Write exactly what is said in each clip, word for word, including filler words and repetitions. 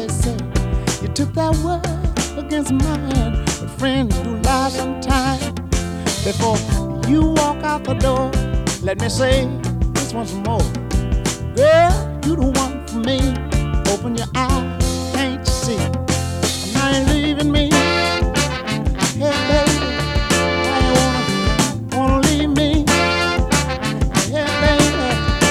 they say. You took that word against mine, but friends do lie sometimes. Before you walk out the door, let me say this once more. Girl, you the one for me. Open your eyes, can't you see? Now you're leaving me. Hey baby, why you wanna, wanna leave me? Hey baby,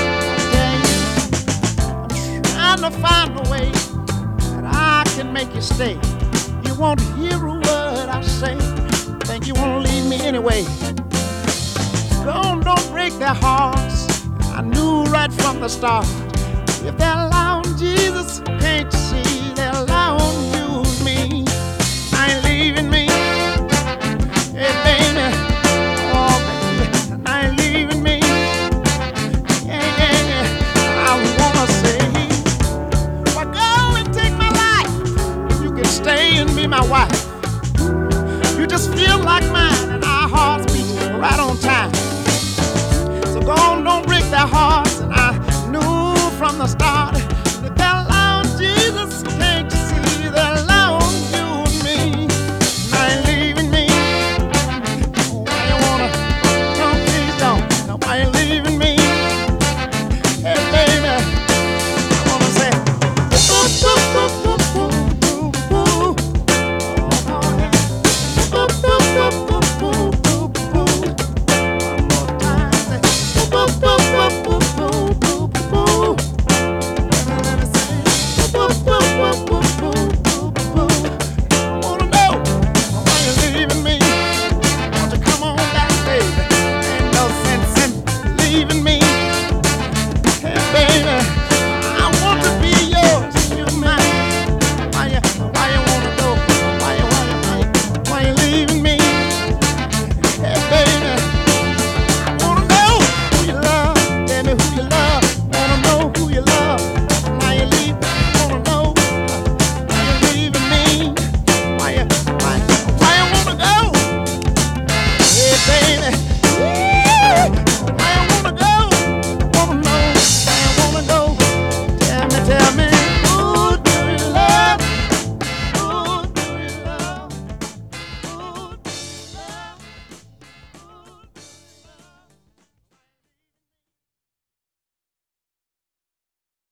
I'm trying to find a way that I can make you stay. You won't hear a word I say. Think you wanna leave me anyway. Don't, don't break their hearts. I knew right from the start. If they're allowing Jesus, can't you see they're allowing you and me? I ain't leaving me. Hey baby, oh baby, I ain't leaving me. Yeah, yeah, yeah. I wanna say, why go and take my life? You can stay and be my wife. You just feel like mine, and our hearts beat right on time. So go on, don't break their hearts. And I knew from the start